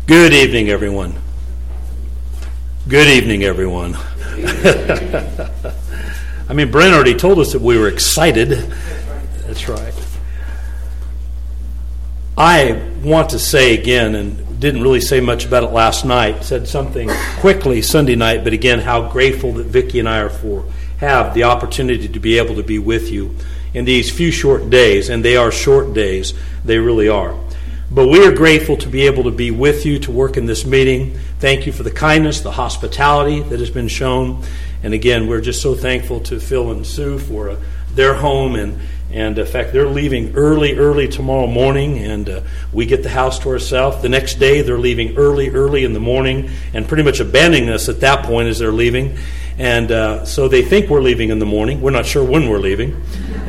Good evening, everyone. Good evening, everyone. I mean, Brent already told us that we were excited. That's right. I want to say again, and didn't really say much about it last night, said something quickly Sunday night, but again, how grateful that Vicki and I are have the opportunity to be able to be with you in these few short days, and they are short days. They really are. But we are grateful to be able to be with you to work in this meeting. Thank you for the kindness, the hospitality that has been shown. And again, we're just so thankful to Phil and Sue for their home. And in fact, they're leaving early tomorrow morning, and we get the house to ourselves. The next day, they're leaving early in the morning and pretty much abandoning us at that point as they're leaving. And so they think we're leaving in the morning. We're not sure when we're leaving.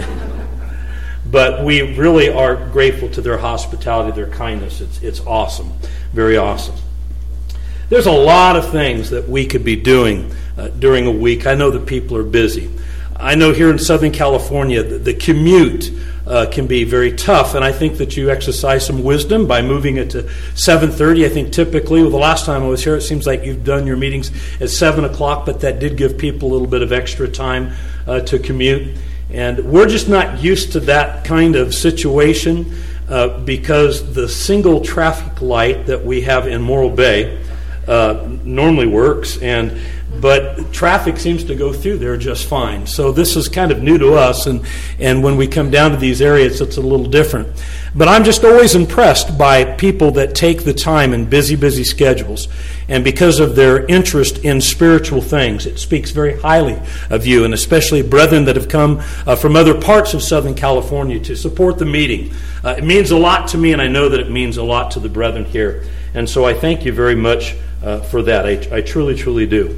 But we really are grateful to their hospitality, their kindness. It's awesome, very awesome. There's a lot of things that we could be doing during a week. I know that people are busy. I know here in Southern California, the commute can be very tough, and I think that you exercise some wisdom by moving it to 7:30. I think typically, the last time I was here, it seems like you've done your meetings at 7 o'clock, but that did give people a little bit of extra time to commute. And we're just not used to that kind of situation because the single traffic light that we have in Morro Bay normally works, but traffic seems to go through there just fine. So this is kind of new to us, and when we come down to these areas, it's a little different. But I'm just always impressed by people that take the time in busy schedules, and because of their interest in spiritual things, it speaks very highly of you, and especially brethren that have come from other parts of Southern California to support the meeting. It means a lot to me, and I know that it means a lot to the brethren here. And so I thank you very much for that. I truly do.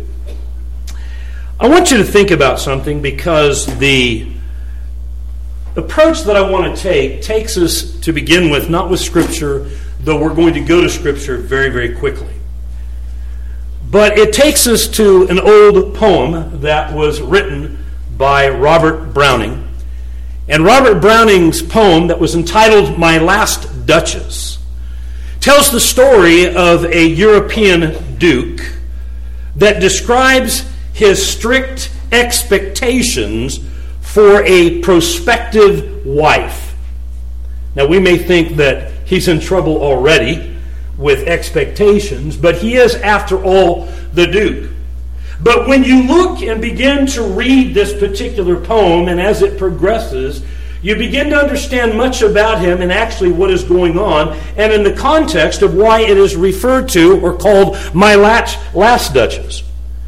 I want you to think about something, because the approach that I want to take takes us to begin with, not with Scripture, though we're going to go to Scripture very quickly. But it takes us to an old poem that was written by Robert Browning. And Robert Browning's poem that was entitled My Last Duchess tells the story of a European duke that describes his strict expectations for a prospective wife. Now, we may think that he's in trouble already with expectations, but he is, after all, the duke. But when you look and begin to read this particular poem, and as it progresses, you begin to understand much about him and actually what is going on, and in the context of why it is referred to or called My Last Duchess.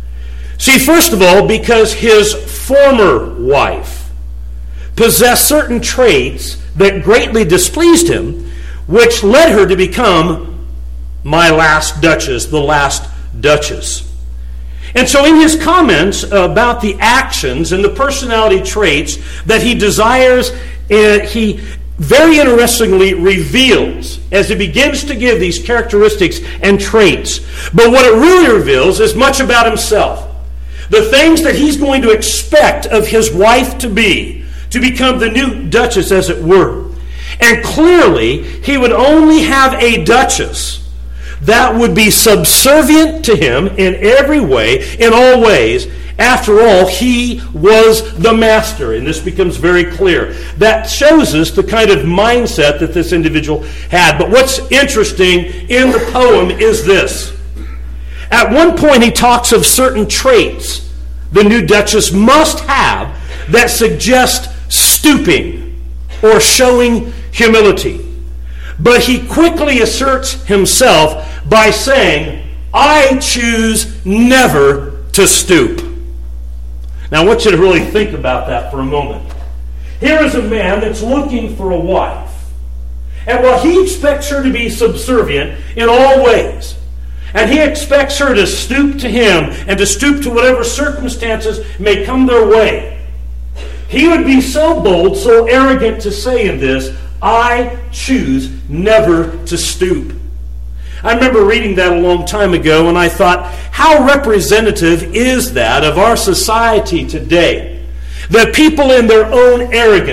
See, first of all, because his former wife possessed certain traits that greatly displeased him, which led her to become My Last Duchess, the last Duchess. And so in his comments about the actions and the personality traits that he desires, he very interestingly reveals as he begins to give these characteristics and traits. But what it really reveals is much about himself. The things that he's going to expect of his wife to become the new duchess, as it were. And clearly, he would only have a duchess that would be subservient to him in every way, in all ways. After all, he was the master, and this becomes very clear. That shows us the kind of mindset that this individual had. But what's interesting in the poem is this. At one point, he talks of certain traits the new duchess must have that suggest stooping or showing humility. But he quickly asserts himself by saying, I choose never to stoop. Now I want you to really think about that for a moment. Here is a man that's looking for a wife. And while he expects her to be subservient in all ways, and he expects her to stoop to him and to stoop to whatever circumstances may come their way, he would be so bold, so arrogant to say in this, I choose never to stoop. I remember reading that a long time ago, and I thought, how representative is that of our society today? That people in their own arrogance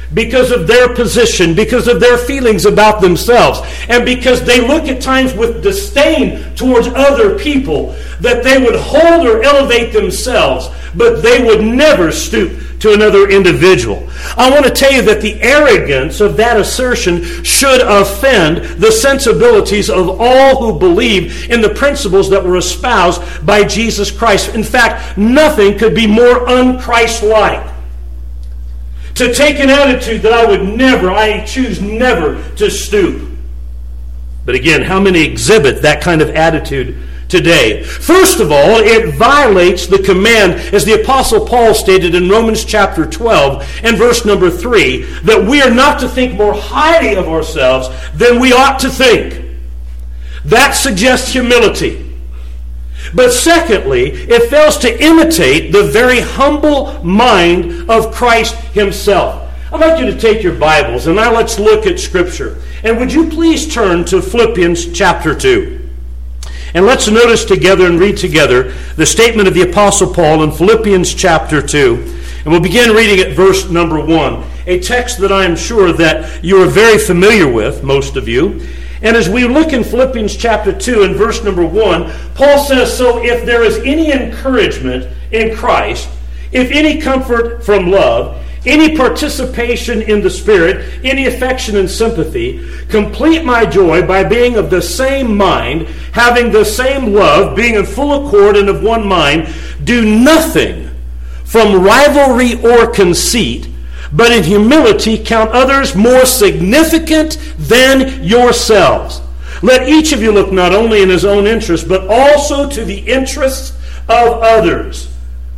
because of their position, because of their feelings about themselves, and because they look at times with disdain towards other people, that they would hold or elevate themselves, but they would never stoop to another individual. I want to tell you that the arrogance of that assertion should offend the sensibilities of all who believe in the principles that were espoused by Jesus Christ. In fact, nothing could be more un-Christ-like. To take an attitude that I choose never to stoop. But again, how many exhibit that kind of attitude today? First of all, it violates the command, as the Apostle Paul stated in Romans chapter 12 and verse number 3, that we are not to think more highly of ourselves than we ought to think. That suggests humility. But secondly, it fails to imitate the very humble mind of Christ himself. I'd like you to take your Bibles and now let's look at Scripture. And would you please turn to Philippians chapter 2. And let's notice together and read together the statement of the Apostle Paul in Philippians chapter 2. And we'll begin reading at verse number 1, a text that I am sure that you are very familiar with, most of you. And as we look in Philippians chapter 2 and verse number 1, Paul says, "So if there is any encouragement in Christ, if any comfort from love, any participation in the Spirit, any affection and sympathy, complete my joy by being of the same mind, having the same love, being in full accord and of one mind. Do nothing from rivalry or conceit, but in humility count others more significant than yourselves. Let each of you look not only in his own interest, but also to the interests of others.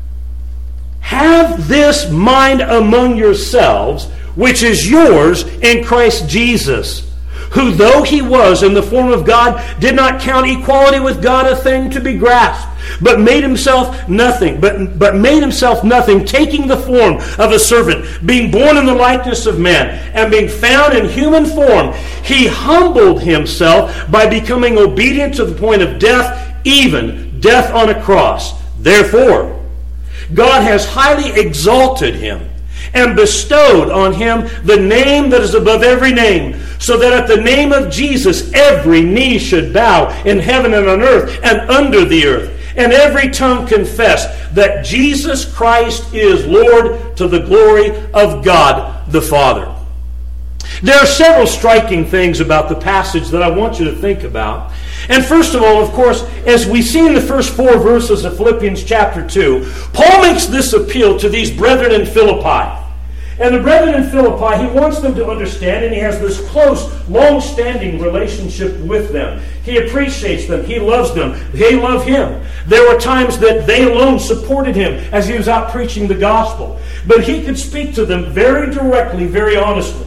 Have this mind among yourselves, which is yours in Christ Jesus, who though he was in the form of God, did not count equality with God a thing to be grasped, but made himself nothing, but made himself nothing, taking the form of a servant, being born in the likeness of man, and being found in human form, he humbled himself by becoming obedient to the point of death, even death on a cross. Therefore, God has highly exalted him and bestowed on him the name that is above every name, so that at the name of Jesus every knee should bow in heaven and on earth and under the earth, and every tongue confess that Jesus Christ is Lord, to the glory of God the Father." There are several striking things about the passage that I want you to think about. And first of all, of course, as we see in the first 4 verses of Philippians chapter 2, Paul makes this appeal to these brethren in Philippi. And the brethren in Philippi, he wants them to understand, and he has this close, long-standing relationship with them. He appreciates them. He loves them. They love him. There were times that they alone supported him as he was out preaching the gospel. But he could speak to them very directly, very honestly.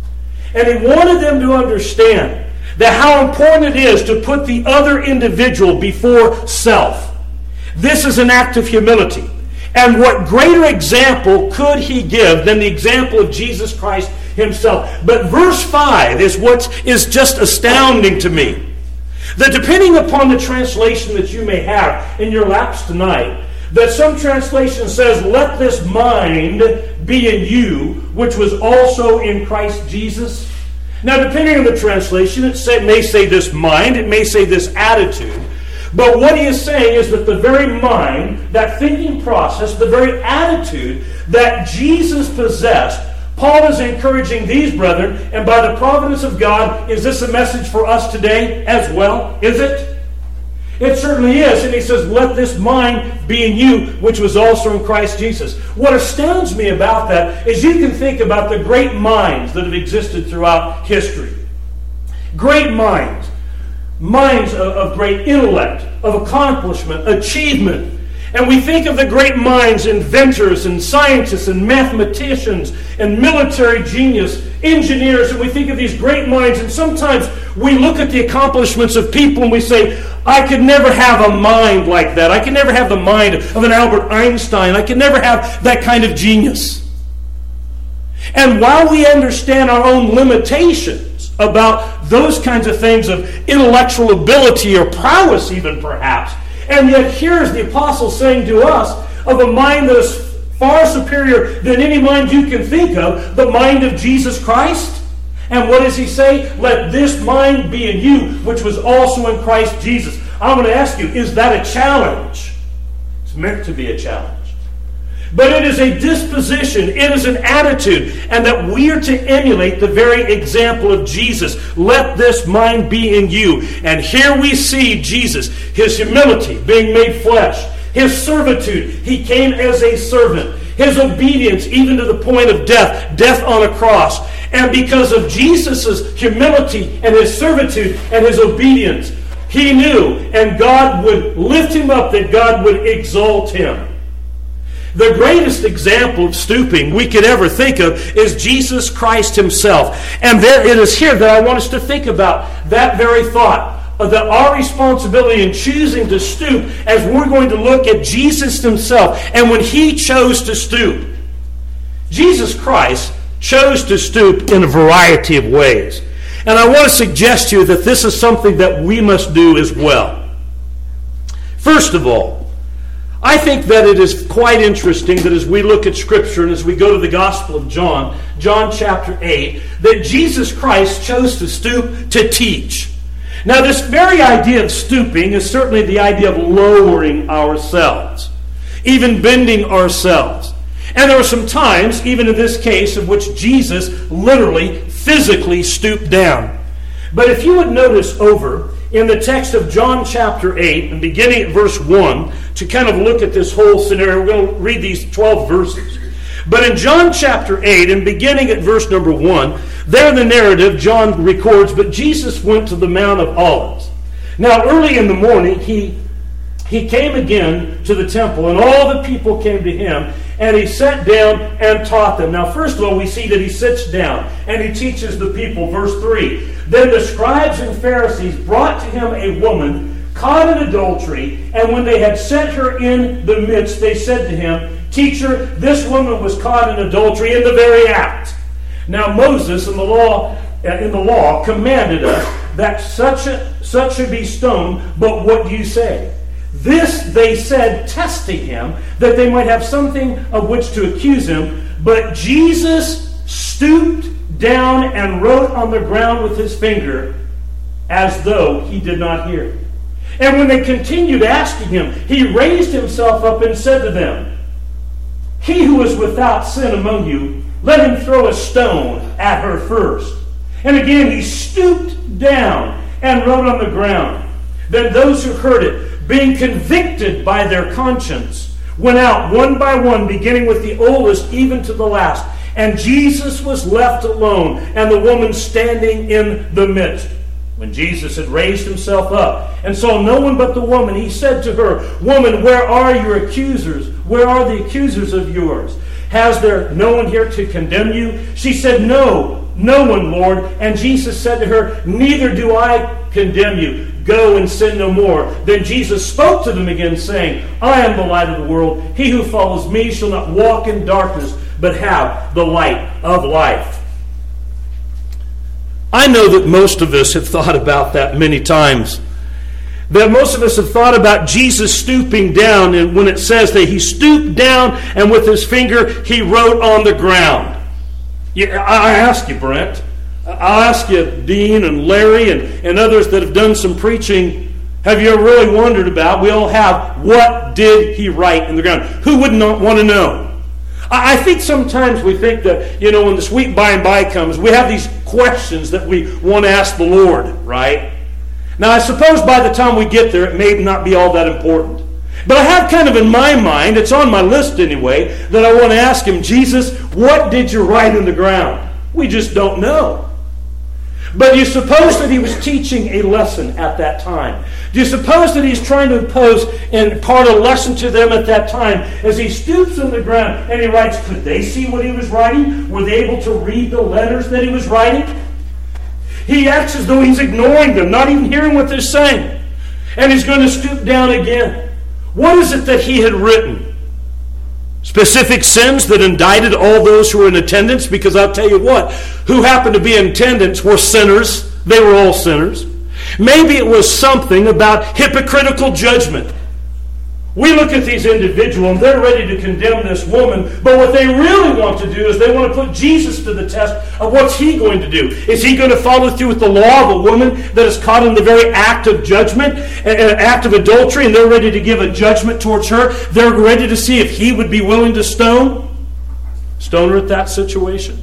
And he wanted them to understand that how important it is to put the other individual before self. This is an act of humility. And what greater example could he give than the example of Jesus Christ himself? But verse 5 is what is just astounding to me. That depending upon the translation that you may have in your laps tonight, that some translation says, "Let this mind be in you, which was also in Christ Jesus." Now, depending on the translation, it may say this mind, it may say this attitude. But what he is saying is that the very mind, that thinking process, the very attitude that Jesus possessed, Paul is encouraging these brethren, and by the providence of God, is this a message for us today as well? Is it? It certainly is. And he says, "Let this mind be in you, which was also in Christ Jesus." What astounds me about that is you can think about the great minds that have existed throughout history. Great minds. Minds of great intellect, of accomplishment, achievement. And we think of the great minds, inventors and scientists and mathematicians and military genius, engineers, and we think of these great minds, and sometimes we look at the accomplishments of people and we say, "I could never have a mind like that. I could never have the mind of an Albert Einstein. I could never have that kind of genius." And while we understand our own limitations about those kinds of things of intellectual ability or prowess even perhaps, and yet here is the apostle saying to us of a mind that is far superior than any mind you can think of, the mind of Jesus Christ. And what does he say? Let this mind be in you, which was also in Christ Jesus. I'm going to ask you, is that a challenge? It's meant to be a challenge. But it is a disposition, it is an attitude, and that we are to emulate the very example of Jesus. Let this mind be in you. And here we see Jesus, his humility being made flesh, his servitude, he came as a servant, his obedience even to the point of death on a cross. And because of Jesus' humility and his servitude and his obedience, he knew, and God would lift him up, that God would exalt him. The greatest example of stooping we could ever think of is Jesus Christ himself. And there it is here that I want us to think about that very thought, that our responsibility in choosing to stoop, as we're going to look at Jesus himself and when he chose to stoop. Jesus Christ chose to stoop in a variety of ways. And I want to suggest to you that this is something that we must do as well. First of all, I think that it is quite interesting that as we look at Scripture and as we go to the Gospel of John, John chapter 8, that Jesus Christ chose to stoop to teach. Now, this very idea of stooping is certainly the idea of lowering ourselves, even bending ourselves. And there were some times, even in this case, in which Jesus literally, physically stooped down. But if you would notice over in the text of John chapter 8, and beginning at verse 1, to kind of look at this whole scenario, we're going to read these 12 verses. But in John chapter 8, and beginning at verse number 1, there in the narrative, John records, but Jesus went to the Mount of Olives. Now, early in the morning, he came again to the temple, and all the people came to him, and he sat down and taught them. Now, first of all, we see that he sits down, and he teaches the people. Verse 3, then the scribes and Pharisees brought to him a woman caught in adultery, and when they had set her in the midst, they said to him, Teacher, this woman was caught in adultery in the very act. Now, Moses in the law commanded us that such should be stoned, but what do you say? This they said, testing him, that they might have something of which to accuse him. But Jesus stooped down and wrote on the ground with his finger, as though he did not hear. And when they continued asking him, he raised himself up and said to them, He who is without sin among you, let him throw a stone at her first. And again he stooped down and wrote on the ground. Then those who heard it, being convicted by their conscience, went out one by one, beginning with the oldest even to the last. And Jesus was left alone, and the woman standing in the midst. When Jesus had raised himself up and saw no one but the woman, he said to her, Woman, where are your accusers? Where are the accusers of yours? Has there no one here to condemn you? She said, No one, Lord. And Jesus said to her, Neither do I condemn you. Go and sin no more. Then Jesus spoke to them again, saying, I am the light of the world. He who follows me shall not walk in darkness, but have the light of life. I know that most of us have thought about that many times. That most of us have thought about Jesus stooping down, and when it says that he stooped down and with his finger he wrote on the ground. I ask you, Brent, I'll ask you, Dean and Larry and others that have done some preaching, have you ever really wondered about, we all have, what did he write in the ground? Who would not want to know? I think sometimes we think that, when the sweet by and by comes, we have these questions that we want to ask the Lord, right? Now, I suppose by the time we get there, it may not be all that important. But I have kind of in my mind, it's on my list anyway, that I want to ask him, Jesus, what did you write in the ground? We just don't know. But do you suppose that he was teaching a lesson at that time? Do you suppose that he's trying to impose and impart a lesson to them at that time? As he stoops on the ground and he writes, could they see what he was writing? Were they able to read the letters that he was writing? He acts as though he's ignoring them, not even hearing what they're saying. And he's going to stoop down again. What is it that he had written? Specific sins that indicted all those who were in attendance? Because I'll tell you what, who happened to be in attendance were sinners. They were all sinners. Maybe it was something about hypocritical judgment. We look at these individuals and they're ready to condemn this woman, but what they really want to do is they want to put Jesus to the test of what's he going to do. Is he going to follow through with the law of a woman that is caught in the very act of judgment, an act of adultery, and they're ready to give a judgment towards her? They're ready to see if he would be willing to stone her at that situation.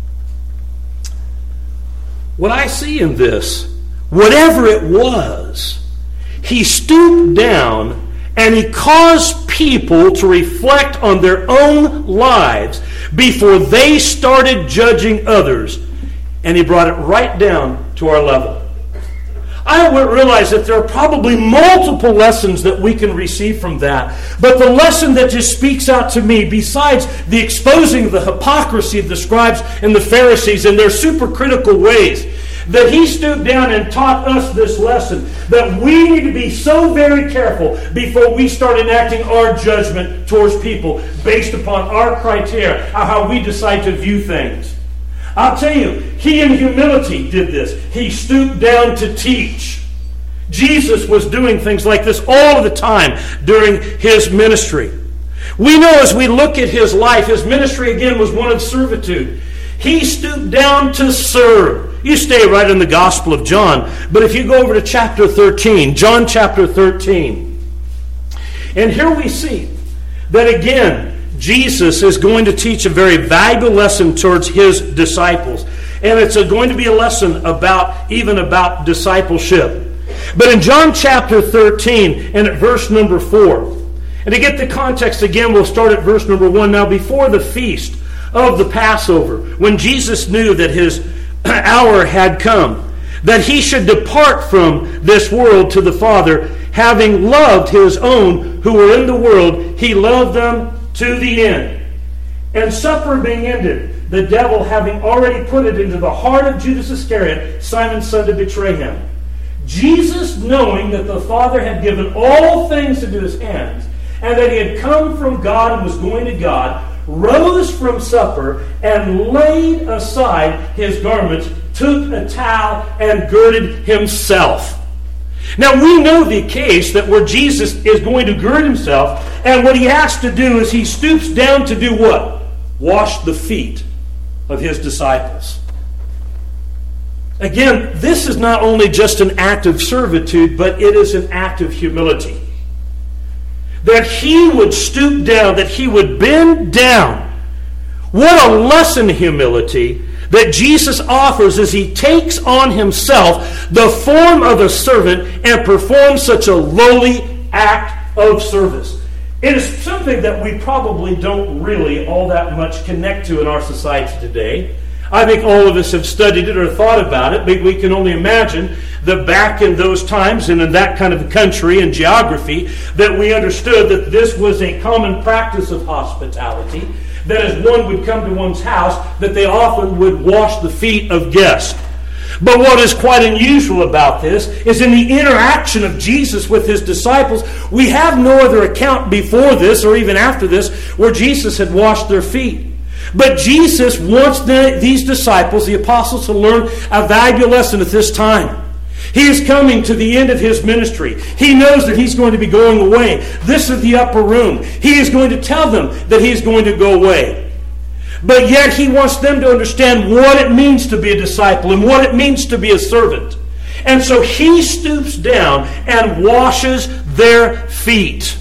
What I see in this, whatever it was, he stooped down and he caused people to reflect on their own lives before they started judging others. And he brought it right down to our level. I realize that there are probably multiple lessons that we can receive from that. But the lesson that just speaks out to me, besides the exposing of the hypocrisy of the scribes and the Pharisees in their supercritical ways, that he stooped down and taught us this lesson, that we need to be so very careful before we start enacting our judgment towards people based upon our criteria, how we decide to view things. I'll tell you, he in humility did this. He stooped down to teach. Jesus was doing things like this all of the time during his ministry. We know as we look at his life, his ministry again was one of servitude. He stooped down to serve. You stay right in the Gospel of John. But if you go over to chapter 13, John chapter 13, and here we see that again, Jesus is going to teach a very valuable lesson towards his disciples. And it's going to be a lesson about discipleship. But in John chapter 13 and at verse number 4, and to get the context again, we'll start at verse number 1. Now before the feast of the Passover, when Jesus knew that his hour had come, that he should depart from this world to the Father, having loved his own who were in the world, he loved them to the end. And supper being ended, the devil having already put it into the heart of Judas Iscariot, Simon's son, to betray him. Jesus, knowing that the Father had given all things into his hands, and that he had come from God and was going to God, rose from supper and laid aside his garments, took a towel and girded himself. Now we know the case that where Jesus is going to gird himself, and what he has to do is he stoops down to do what? Wash the feet of his disciples. Again, this is not only just an act of servitude, but it is an act of humility. That he would stoop down, that he would bend down. What a lesson in humility that Jesus offers as he takes on himself the form of a servant and performs such a lowly act of service. It is something that we probably don't really all that much connect to in our society today. I think all of us have studied it or thought about it, but we can only imagine that back in those times and in that kind of country and geography that we understood that this was a common practice of hospitality, that as one would come to one's house, that they often would wash the feet of guests. But what is quite unusual about this is in the interaction of Jesus with his disciples, we have no other account before this or even after this where Jesus had washed their feet. But Jesus wants these disciples, the apostles, to learn a valuable lesson at this time. He is coming to the end of his ministry. He knows that he's going to be going away. This is the upper room. He is going to tell them that he's going to go away. But yet he wants them to understand what it means to be a disciple and what it means to be a servant. And so he stoops down and washes their feet.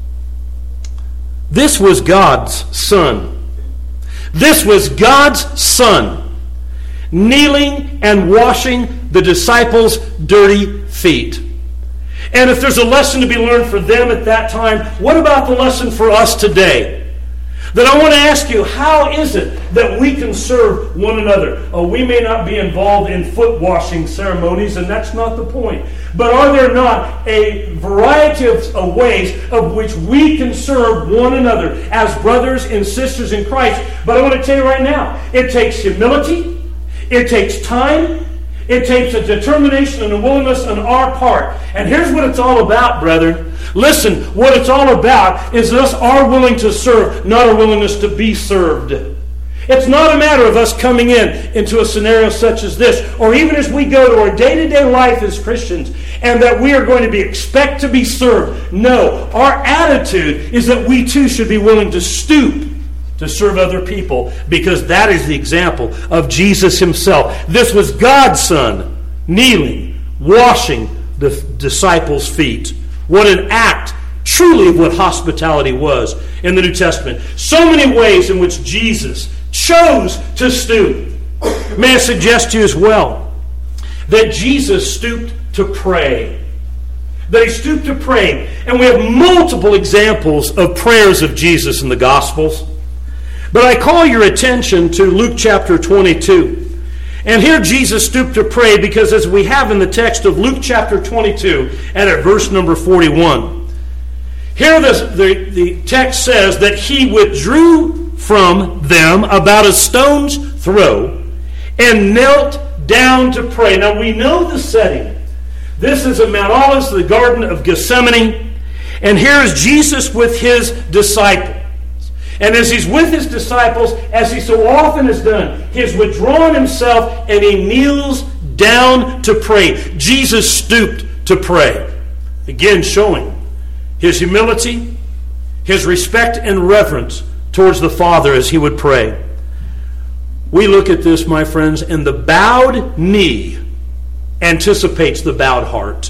This was God's Son. This was God's Son kneeling and washing the disciples' dirty feet. And if there's a lesson to be learned for them at that time, what about the lesson for us today? Then I want to ask you, how is it that we can serve one another? Oh, we may not be involved in foot washing ceremonies, and that's not the point. But are there not a variety of ways of which we can serve one another as brothers and sisters in Christ? But I want to tell you right now, it takes humility, it takes time, it takes a determination and a willingness on our part. And here's what it's all about, brethren. Listen, what it's all about is us our willing to serve, not our willingness to be served. It's not a matter of us coming into a scenario such as this, or even as we go to our day-to-day life as Christians, and that we are going to expect to be served. No, our attitude is that we too should be willing to stoop to serve other people, because that is the example of Jesus himself. This was God's Son kneeling, washing the disciples' feet. What an act, truly, of what hospitality was in the New Testament. So many ways in which Jesus chose to stoop. May I suggest to you as well that Jesus stooped to pray. That he stooped to pray. And we have multiple examples of prayers of Jesus in the Gospels. But I call your attention to Luke chapter 22. And here Jesus stooped to pray because, as we have in the text of Luke chapter 22 and at verse number 41, here the text says that he withdrew from them about a stone's throw and knelt down to pray. Now we know the setting. This is at Mount Olives, the Garden of Gethsemane. And here is Jesus with his disciples. And as he's with his disciples, as he so often has done, he has withdrawn himself and he kneels down to pray. Jesus stooped to pray. Again, showing his humility, his respect and reverence towards the Father as he would pray. We look at this, my friends, and the bowed knee anticipates the bowed heart.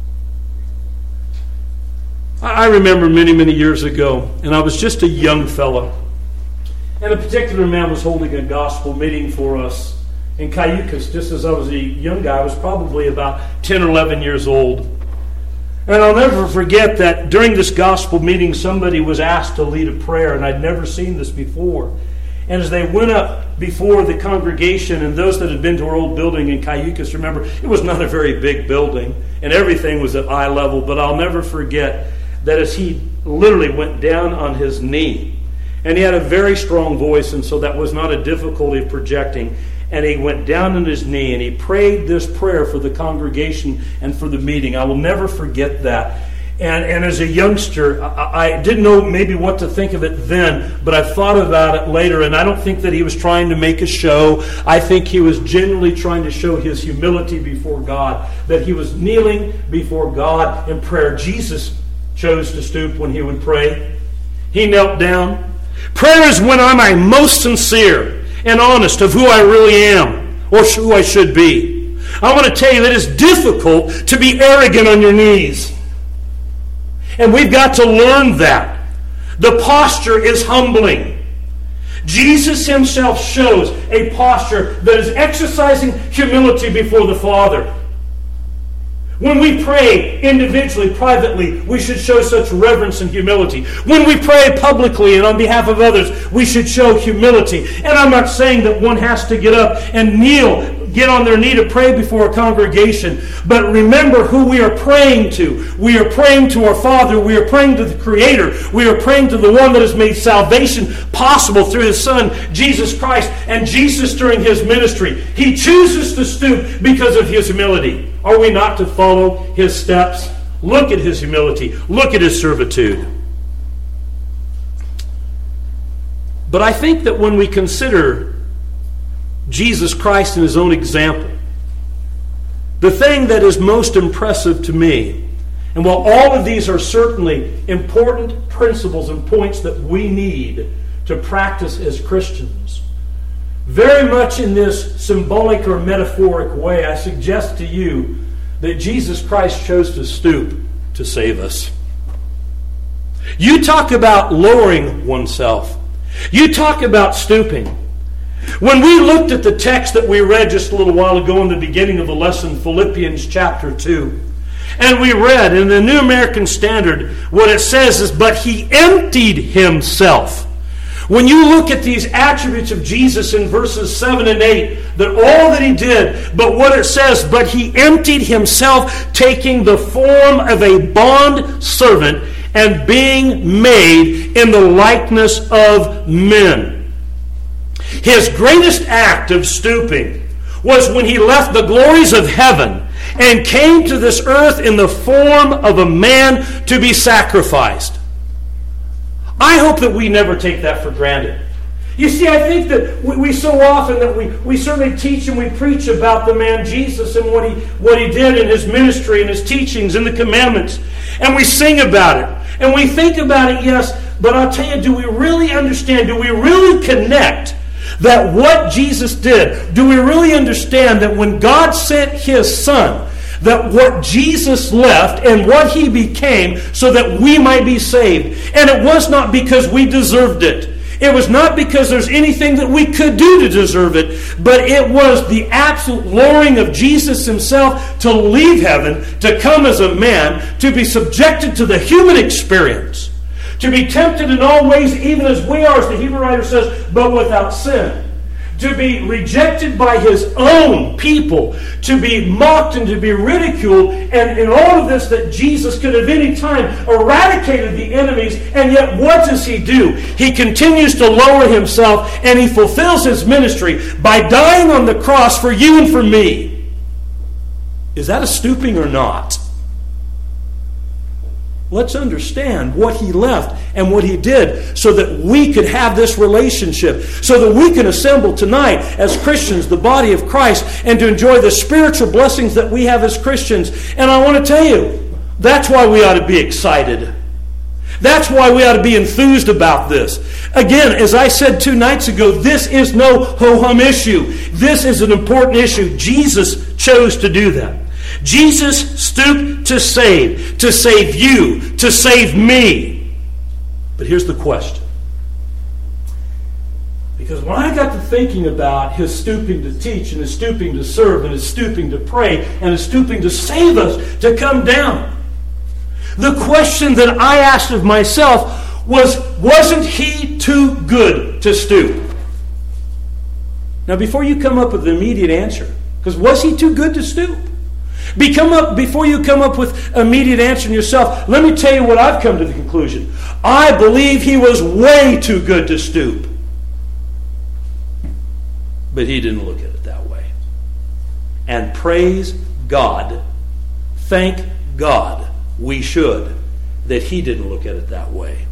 I remember many, many years ago, and I was just a young fellow, and a particular man was holding a gospel meeting for us in Cayucas, just as I was a young guy. I was probably about 10 or 11 years old. And I'll never forget that during this gospel meeting, somebody was asked to lead a prayer, and I'd never seen this before. And as they went up before the congregation, and those that had been to our old building in Cayucas, remember, it was not a very big building, and everything was at eye level, but I'll never forget that as he literally went down on his knee, and he had a very strong voice, and so that was not a difficulty of projecting, and he went down on his knee, and he prayed this prayer for the congregation and for the meeting. I will never forget that. And as a youngster, I didn't know maybe what to think of it then, but I've thought about it later, and I don't think that he was trying to make a show. I think he was genuinely trying to show his humility before God, that he was kneeling before God in prayer. Jesus chose to stoop when he would pray. He knelt down. Prayer is when I'm most sincere and honest of who I really am or who I should be. I want to tell you that it's difficult to be arrogant on your knees. And we've got to learn that. The posture is humbling. Jesus himself shows a posture that is exercising humility before the Father. When we pray individually, privately, we should show such reverence and humility. When we pray publicly and on behalf of others, we should show humility. And I'm not saying that one has to get up and kneel, get on their knee to pray before a congregation. But remember who we are praying to. We are praying to our Father. We are praying to the Creator. We are praying to the one that has made salvation possible through his Son, Jesus Christ. And Jesus, during his ministry, he chooses to stoop because of his humility. Are we not to follow his steps? Look at his humility. Look at his servitude. But I think that when we consider Jesus Christ in his own example, the thing that is most impressive to me, and while all of these are certainly important principles and points that we need to practice as Christians, very much in this symbolic or metaphoric way, I suggest to you that Jesus Christ chose to stoop to save us. You talk about lowering oneself. You talk about stooping. When we looked at the text that we read just a little while ago in the beginning of the lesson, Philippians chapter 2, and we read in the New American Standard, what it says is, but he emptied himself. When you look at these attributes of Jesus in verses 7 and 8, that all that he did, but what it says, but he emptied himself, taking the form of a bond servant and being made in the likeness of men. His greatest act of stooping was when he left the glories of heaven and came to this earth in the form of a man to be sacrificed. I hope that we never take that for granted. You see, I think that we so often that we certainly teach and we preach about the man Jesus and what he did in his ministry and his teachings and the commandments. And we sing about it. And we think about it, yes, but I'll tell you, do we really understand? Do we really connect that what Jesus did? Do we really understand that when God sent his Son, that what Jesus left and what he became so that we might be saved? And it was not because we deserved it. It was not because there's anything that we could do to deserve it, but it was the absolute lowering of Jesus himself to leave heaven, to come as a man, to be subjected to the human experience, to be tempted in all ways, even as we are, as the Hebrew writer says, but without sin. To be rejected by his own people, to be mocked and to be ridiculed, and in all of this that Jesus could have any time eradicated the enemies, and yet what does he do? He continues to lower himself, and he fulfills his ministry by dying on the cross for you and for me. Is that a stooping or not? Let's understand what he left and what he did so that we could have this relationship, so that we can assemble tonight as Christians, the body of Christ, and to enjoy the spiritual blessings that we have as Christians. And I want to tell you, that's why we ought to be excited. That's why we ought to be enthused about this. Again, as I said 2 nights ago, this is no ho-hum issue. This is an important issue. Jesus chose to do that. Jesus stooped to save you, to save me. But here's the question. Because when I got to thinking about his stooping to teach, and his stooping to serve, and his stooping to pray, and his stooping to save us, to come down, the question that I asked of myself was, wasn't he too good to stoop? Now, before you come up with an immediate answer, because was he too good to stoop? Before you come up with immediate answer in yourself, let me tell you what I've come to the conclusion. I believe he was way too good to stoop. But he didn't look at it that way. And praise God, thank God, we should, that he didn't look at it that way.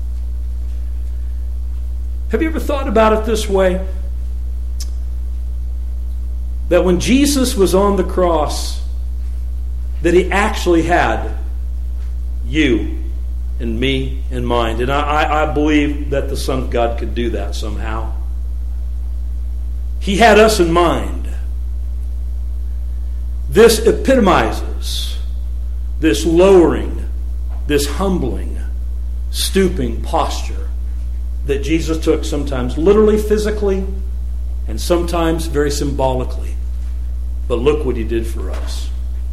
Have you ever thought about it this way? That when Jesus was on the cross, that he actually had you and me in mind. And I believe that the Son of God could do that somehow. He had us in mind. This epitomizes this lowering, this humbling, stooping posture that Jesus took, sometimes literally, physically, and sometimes very symbolically. But look what he did for us.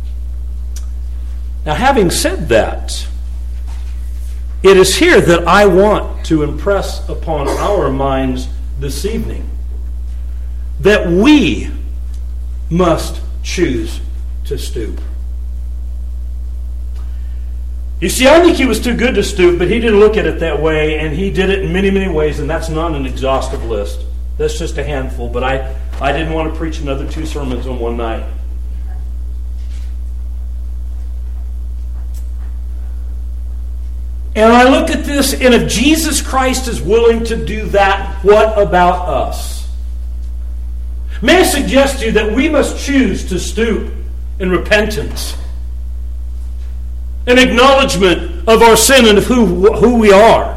Now, having said that, it is here that I want to impress upon our minds this evening that we must choose to stoop. You see, I think he was too good to stoop, but he didn't look at it that way, and he did it in many, many ways, and that's not an exhaustive list. That's just a handful, but I didn't want to preach another 2 sermons on one night. And I look at this, and if Jesus Christ is willing to do that, what about us? May I suggest to you that we must choose to stoop in repentance, an acknowledgement of our sin and of who we are.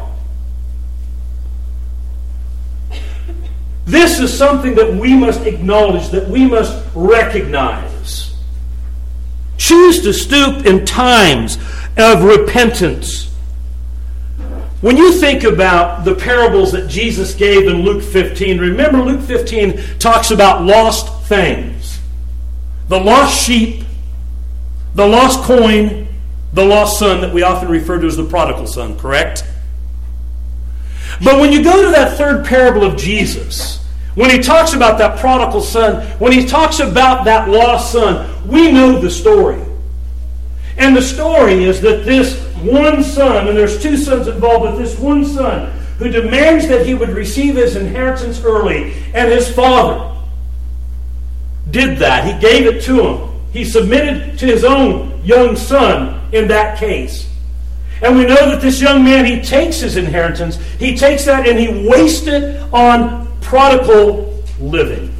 This is something that we must acknowledge, that we must recognize. Choose to stoop in times of repentance. When you think about the parables that Jesus gave in Luke 15, remember Luke 15 talks about lost things. The lost sheep, the lost coin, the lost son that we often refer to as the prodigal son, correct? But when you go to that third parable of Jesus, when he talks about that prodigal son, when he talks about that lost son, we know the story. And the story is that this one son, and there's 2 sons involved, but this one son who demands that he would receive his inheritance early, and his father did that. He gave it to him. He submitted to his own young son in that case. And we know that this young man, he takes his inheritance, he takes that and he wastes it on prodigal living.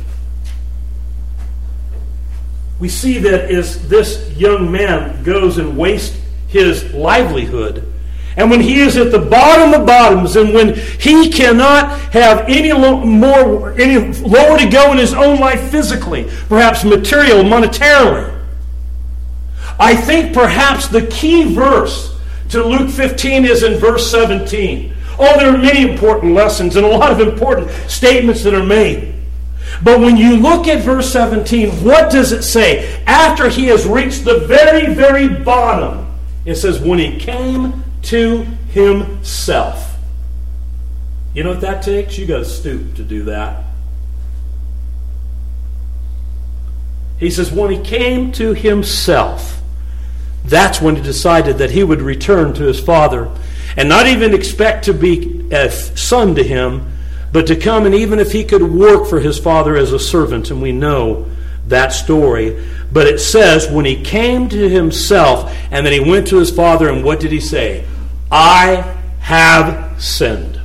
We see that as this young man goes and wastes his livelihood, and when he is at the bottom of bottoms, and when he cannot have any lower to go in his own life physically, perhaps monetarily, I think perhaps the key verse to Luke 15 is in verse 17. Oh, there are many important lessons and a lot of important statements that are made. But when you look at verse 17, what does it say? After he has reached the very, very bottom, it says, when he came to himself. You know what that takes? You got to stoop to do that. He says, when he came to himself, that's when he decided that he would return to his father and not even expect to be a son to him, but to come and even if he could work for his father as a servant, and we know that story. But it says, when he came to himself, and then he went to his father, and what did he say? I have sinned.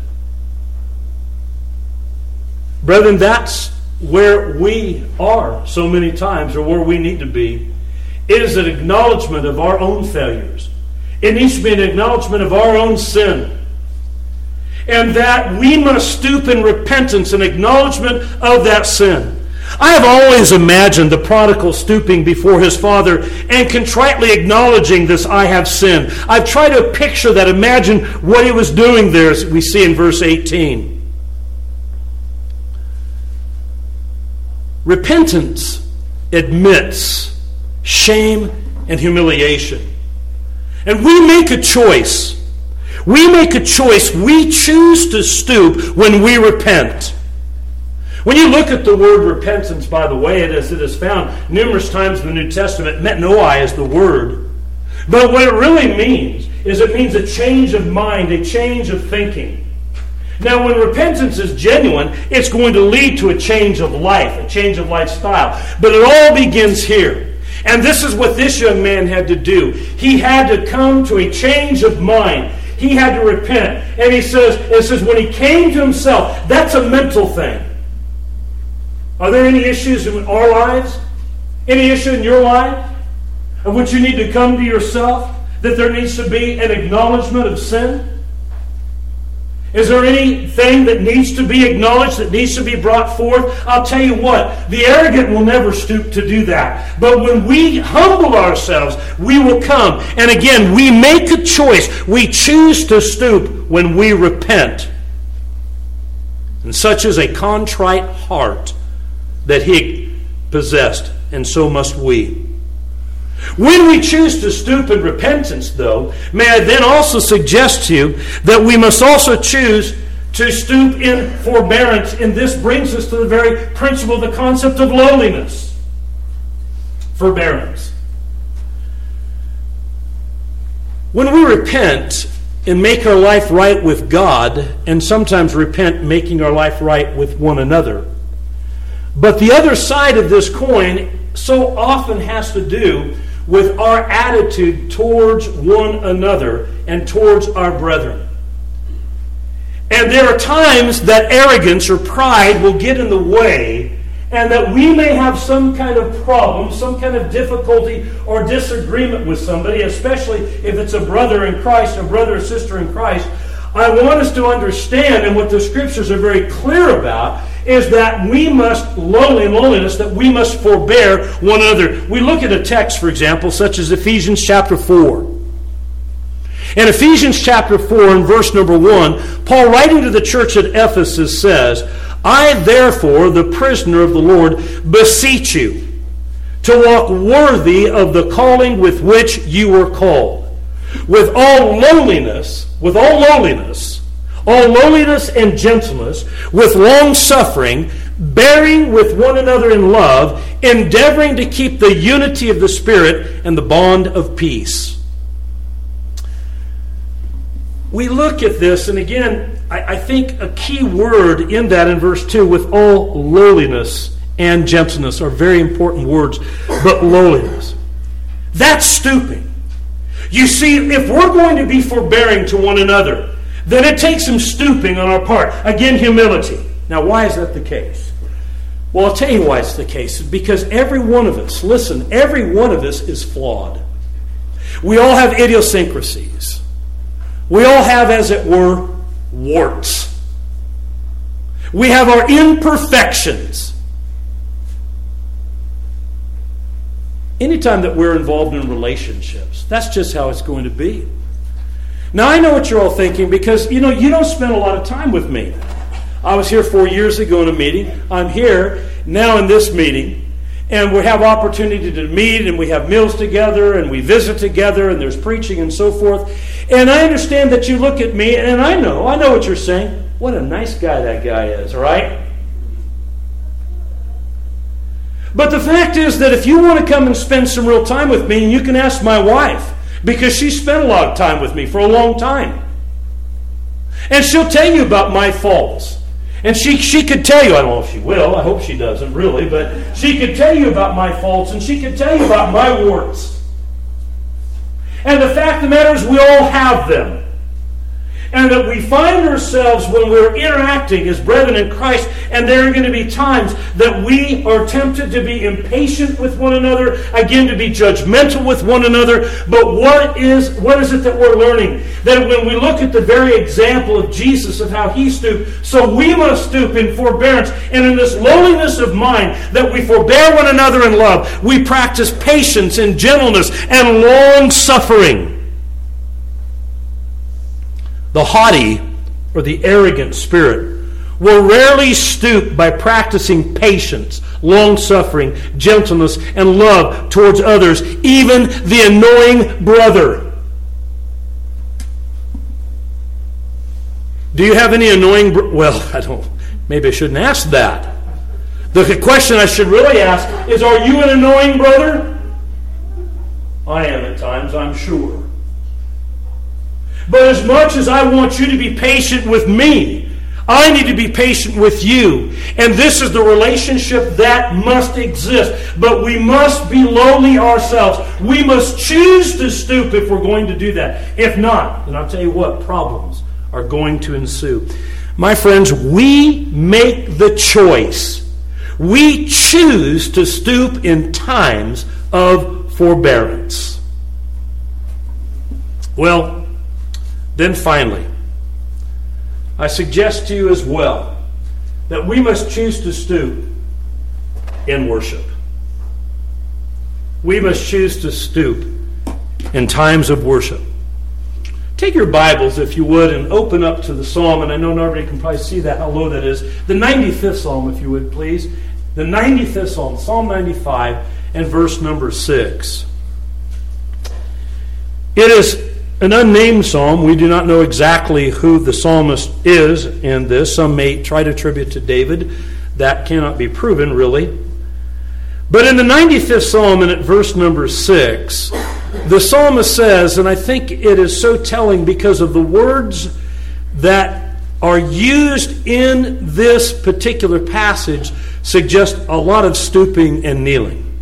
Brethren, that's where we are so many times, or where we need to be. It is an acknowledgement of our own failures. It needs to be an acknowledgement of our own sin. And that we must stoop in repentance and acknowledgement of that sin. I have always imagined the prodigal stooping before his father and contritely acknowledging this, I have sinned. I've tried to picture that, imagine what he was doing there, as we see in verse 18. Repentance admits shame and humiliation. And we make a choice. We make a choice. We choose to stoop when we repent. When you look at the word repentance, by the way, as it is found numerous times in the New Testament, metanoia is the word. But what it really means is it means a change of mind, a change of thinking. Now, when repentance is genuine, it's going to lead to a change of life, a change of lifestyle. But it all begins here. And this is what this young man had to do. He had to come to a change of mind. He had to repent. And it says when he came to himself, that's a mental thing. Are there any issues in our lives? Any issue in your life of which you need to come to yourself? That there needs to be an acknowledgement of sin? Is there anything that needs to be acknowledged, that needs to be brought forth? I'll tell you what, the arrogant will never stoop to do that. But when we humble ourselves, we will come. And again, we make a choice. We choose to stoop when we repent. And such is a contrite heart that he possessed, and so must we. When we choose to stoop in repentance, though, may I then also suggest to you that we must also choose to stoop in forbearance, and this brings us to the very principle, the concept of lowliness. Forbearance. When we repent and make our life right with God, and sometimes repent making our life right with one another, but the other side of this coin so often has to do with our attitude towards one another and towards our brethren. And there are times that arrogance or pride will get in the way, and that we may have some kind of problem, some kind of difficulty or disagreement with somebody, especially if it's a brother in Christ, a brother or sister in Christ. I want us to understand, and what the Scriptures are very clear about, is that we must, lowliness, that we must forbear one another. We look at a text, for example, such as Ephesians chapter 4. In Ephesians chapter 4, in verse number 1, Paul, writing to the church at Ephesus, says, I therefore, the prisoner of the Lord, beseech you to walk worthy of the calling with which you were called, with all lowliness, all lowliness and gentleness, with long suffering, bearing with one another in love, endeavoring to keep the unity of the Spirit and the bond of peace. We look at this, and again, I think a key word in that in verse 2, with all lowliness and gentleness, are very important words, but lowliness. That's stooping. You see, if we're going to be forbearing to one another, then it takes some stooping on our part. Again, humility. Now, why is that the case? Well, I'll tell you why it's the case. Because every one of us, listen, every one of us is flawed. We all have idiosyncrasies. We all have, as it were, warts. We have our imperfections. Anytime that we're involved in relationships, that's just how it's going to be. Now, I know what you're all thinking because, you don't spend a lot of time with me. I was here 4 years ago in a meeting. I'm here now in this meeting. And we have opportunity to meet, and we have meals together, and we visit together, and there's preaching and so forth. And I understand that you look at me, and I know what you're saying. What a nice guy that guy is, right? But the fact is that if you want to come and spend some real time with me, and you can ask my wife, because she spent a lot of time with me for a long time. And she'll tell you about my faults. And she could tell you, I don't know if she will, I hope she doesn't really, but she could tell you about my faults, and she could tell you about my warts. And the fact of the matter is we all have them. And that we find ourselves when we're interacting as brethren in Christ, and there are going to be times that we are tempted to be impatient with one another, again to be judgmental with one another. But what is it that we're learning? That when we look at the very example of Jesus, of how he stooped, so we must stoop in forbearance, and in this lowliness of mind, that we forbear one another in love. We practice patience and gentleness and long suffering. The haughty or the arrogant spirit will rarely stoop by practicing patience, long-suffering, gentleness, and love towards others, even the annoying brother. Do you have any annoying maybe I shouldn't ask that. The question I should really ask is, are you an annoying brother? I am at times, I'm sure. But as much as I want you to be patient with me, I need to be patient with you. And this is the relationship that must exist. But we must be lowly ourselves. We must choose to stoop if we're going to do that. If not, then I'll tell you what, problems are going to ensue. My friends, we make the choice. We choose to stoop in times of forbearance. Well, then finally, I suggest to you as well that we must choose to stoop in worship. We must choose to stoop in times of worship. Take your Bibles, if you would, and open up to the Psalm, and I know nobody can probably see that, how low that is. The 95th Psalm, if you would, please. The 95th Psalm, Psalm 95, and verse number 6. It is an unnamed psalm. We do not know exactly who the psalmist is in this. Some may try to attribute to David. That cannot be proven, really. But in the 95th psalm, and at verse number 6, the psalmist says, and I think it is so telling because of the words that are used in this particular passage, suggest a lot of stooping and kneeling.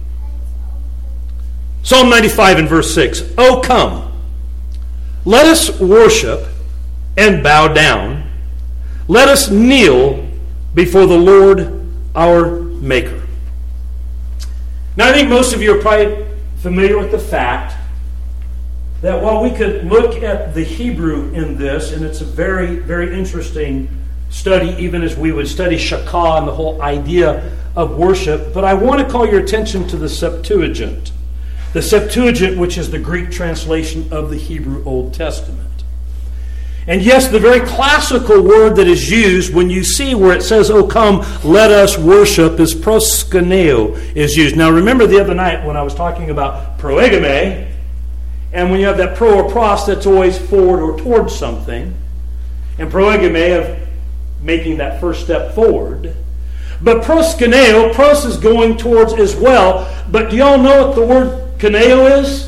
Psalm 95 and verse 6, "O come, let us worship and bow down. Let us kneel before the Lord our Maker." Now, I think most of you are probably familiar with the fact that while we could look at the Hebrew in this, and it's a very, very interesting study, even as we would study Shakah and the whole idea of worship, but I want to call your attention to the Septuagint. The Septuagint, which is the Greek translation of the Hebrew Old Testament. And yes, the very classical word that is used when you see where it says, "Oh come, let us worship," is proskuneo is used. Now remember the other night when I was talking about proegame, and when you have that pro or pros, that's always forward or towards something. And proegame of making that first step forward. But proskuneo, pros is going towards as well. But do y'all know what the word kuneo is?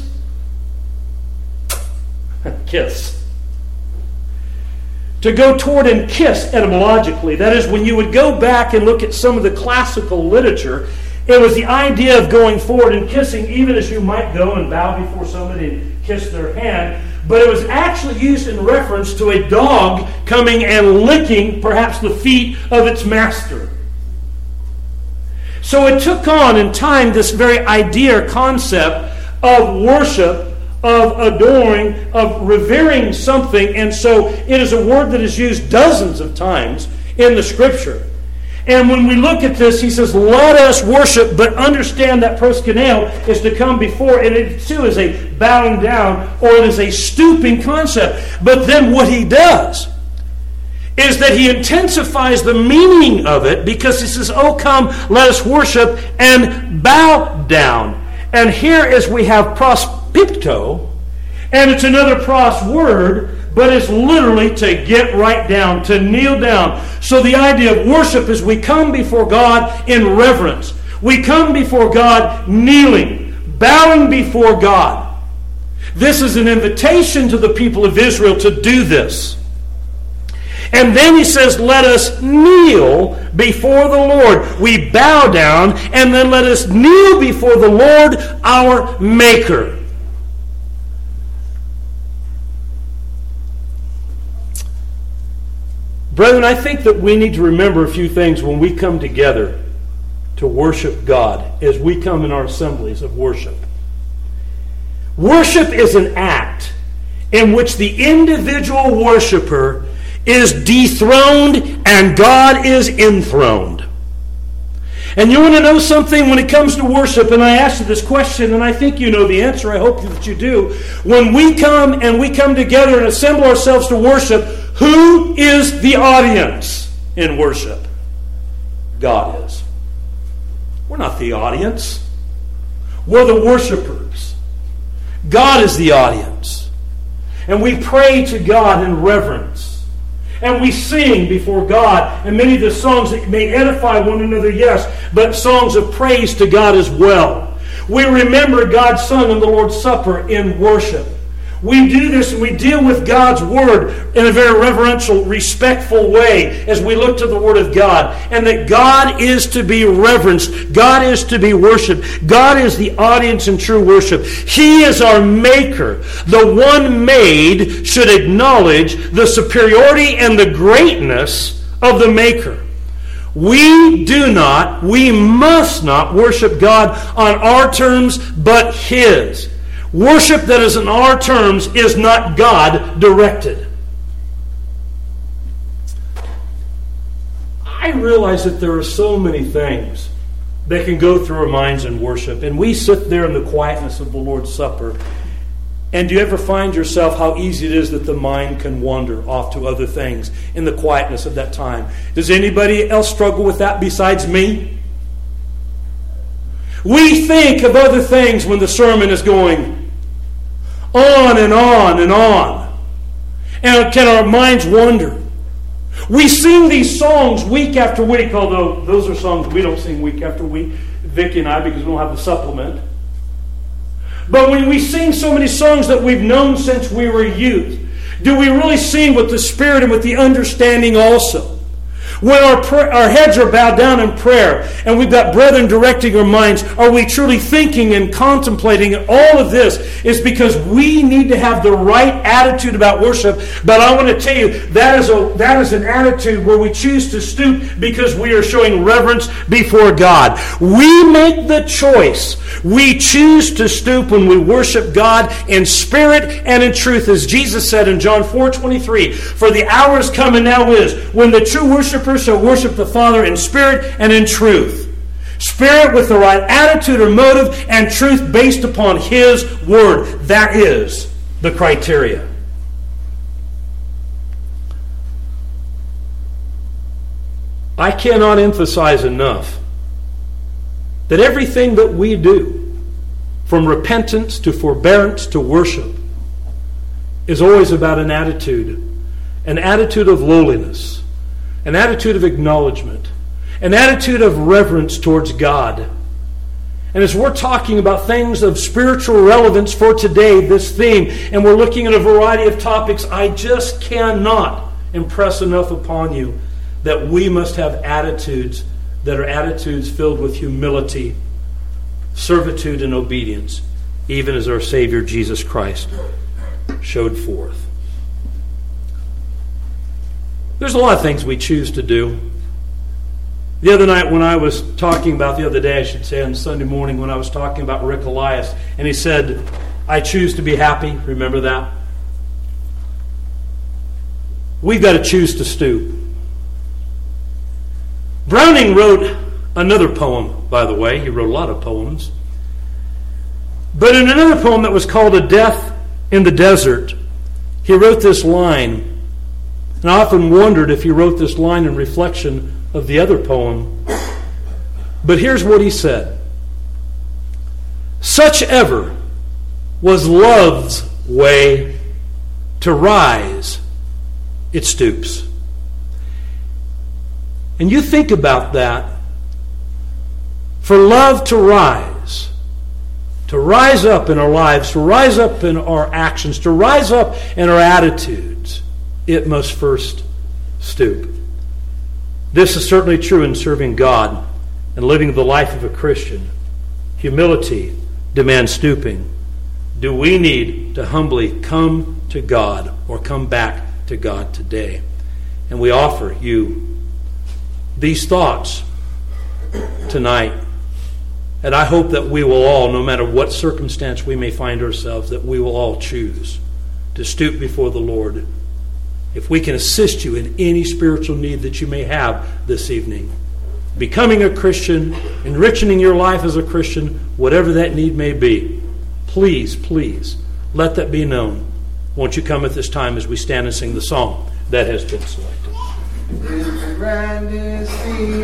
Kiss. To go toward and kiss etymologically. That is, when you would go back and look at some of the classical literature, It was the idea of going forward and kissing, even as you might go and bow before somebody and kiss their hand. But it was actually used in reference to a dog coming and licking perhaps the feet of its master. So it took on in time this very idea or concept of worship, of adoring, of revering something. And so it is a word that is used dozens of times in the Scripture. And when we look at this, he says, let us worship, but understand that proskuneo is to come before, and it too is a bowing down, or it is a stooping concept. But then what he does is that he intensifies the meaning of it, because he says, oh, come, let us worship and bow down. And here is we have prospipto, and it's another pros word, but it's literally to get right down, to kneel down. So the idea of worship is we come before God in reverence. We come before God kneeling, bowing before God. This is an invitation to the people of Israel to do this. And then he says, let us kneel before the Lord. We bow down, and then let us kneel before the Lord our Maker. Brethren, I think that we need to remember a few things when we come together to worship God, as we come in our assemblies of worship. Worship is an act in which the individual worshiper is dethroned and God is enthroned. And you want to know something when it comes to worship, and I asked you this question, and I think you know the answer. I hope that you do. When we come together and assemble ourselves to worship, who is the audience in worship? God is. We're not the audience. We're the worshipers. God is the audience. And we pray to God in reverence. And we sing before God. And many of the songs that may edify one another, yes, but songs of praise to God as well. We remember God's Son in the Lord's Supper in worship. We do this and we deal with God's Word in a very reverential, respectful way as we look to the Word of God. And that God is to be reverenced. God is to be worshipped. God is the audience in true worship. He is our Maker. The one made should acknowledge the superiority and the greatness of the Maker. We must not worship God on our terms, but His. Worship that is on our terms is not God-directed. I realize that there are so many things that can go through our minds in worship, and we sit there in the quietness of the Lord's Supper, and do you ever find yourself how easy it is that the mind can wander off to other things in the quietness of that time? Does anybody else struggle with that besides me? We think of other things when the sermon is going on and on and on. And can our minds wander? We sing these songs week after week, although those are songs we don't sing week after week, Vicki and I, because we don't have the supplement. But when we sing so many songs that we've known since we were youth, do we really sing with the Spirit and with the understanding also? When our heads are bowed down in prayer and we've got brethren directing our minds, are we truly thinking and contemplating? All of this is because we need to have the right attitude about worship. But I want to tell you, that is an attitude where we choose to stoop because we are showing reverence before God. We make the choice. We choose to stoop when we worship God in spirit and in truth. As Jesus said in John 4:23, "For the hour is come and now is, when the true worshipers shall worship the Father in spirit and in truth." Spirit with the right attitude or motive, and truth based upon His Word. That is the criteria. I cannot emphasize enough that everything that we do, from repentance to forbearance to worship, is always about an attitude of lowliness, an attitude of acknowledgement, an attitude of reverence towards God. And as we're talking about things of spiritual relevance for today, this theme, and we're looking at a variety of topics, I just cannot impress enough upon you that we must have attitudes that are attitudes filled with humility, servitude, and obedience, even as our Savior Jesus Christ showed forth. There's a lot of things we choose to do. The other night when I was talking about, the other day I should say, on Sunday morning when I was talking about Rick Elias, and he said, I choose to be happy. Remember that? We've got to choose to stoop. Browning wrote another poem, by the way. He wrote a lot of poems. But in another poem that was called A Death in the Desert, he wrote this line. And I often wondered if he wrote this line in reflection of the other poem. But here's what he said. Such ever was love's way, to rise it stoops. And you think about that. For love to rise up in our lives, to rise up in our actions, to rise up in our attitudes, it must first stoop. This is certainly true in serving God and living the life of a Christian. Humility demands stooping. Do we need to humbly come to God or come back to God today? And we offer you these thoughts tonight. And I hope that we will all, no matter what circumstance we may find ourselves, that we will all choose to stoop before the Lord. If we can assist you in any spiritual need that you may have this evening, becoming a Christian, enriching your life as a Christian, whatever that need may be, please, please, let that be known. Won't you come at this time as we stand and sing the song that has been selected?